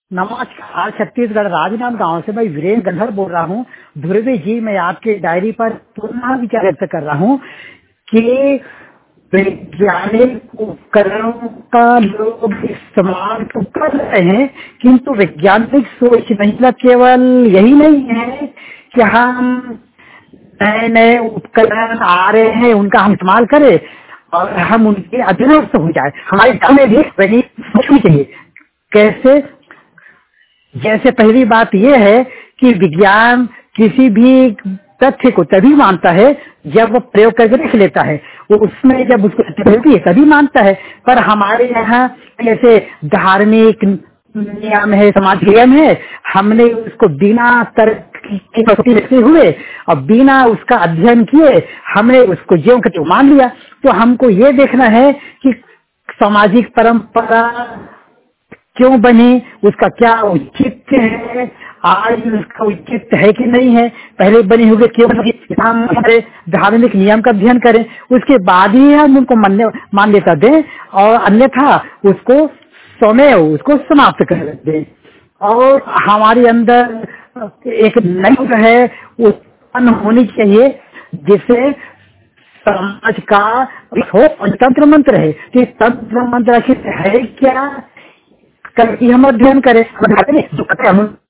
नमस्कार, छत्तीसगढ़ राजनांदगांव से मैं वीरेंद्र गंधर बोल रहा हूँ। ध्रुवी जी, मैं आपके डायरी पर पुनः विचार व्यक्त कर रहा हूँ कि वैज्ञानिक उपकरणों का लोग इस्तेमाल तो कर रहे हैं, किंतु वैज्ञानिक सोच मतलब केवल यही नहीं है कि हम नए नए उपकरण आ रहे हैं उनका हम इस्तेमाल करें और हम उनके अधीनस्थ हो जाए। हमारे घर में भी वैज्ञानिक सोचनी चाहिए। कैसे? जैसे पहली बात यह है कि विज्ञान किसी भी तथ्य को तभी मानता है जब वो प्रयोग करके देख लेता है। वो उसमें जब उसको होती है तभी मानता है। पर हमारे यहाँ जैसे धार्मिक नियम है, समाज नियम है, हमने उसको बिना तर्क की कसौटी रखते हुए और बिना उसका अध्ययन किए हमने उसको ज्यों के त्यों मान लिया। तो हमको ये देखना है कि सामाजिक परंपरा क्यों बनी, उसका क्या औचित्य है, आज उसका औचित्य है कि नहीं है, पहले बनी हुई क्यों बनी, हम धार्मिक नियम का अध्ययन करें, उसके बाद ही हम उनको मान्यता दें और अन्यथा उसको स्वमेव उसको समाप्त कर दें। और हमारे अंदर एक नई है उत्पन्न होनी चाहिए जिससे समाज का हो तंत्र मंत्र है कि तंत्र मंत्र आखिर है क्या, कल की हम अध्ययन करें। हम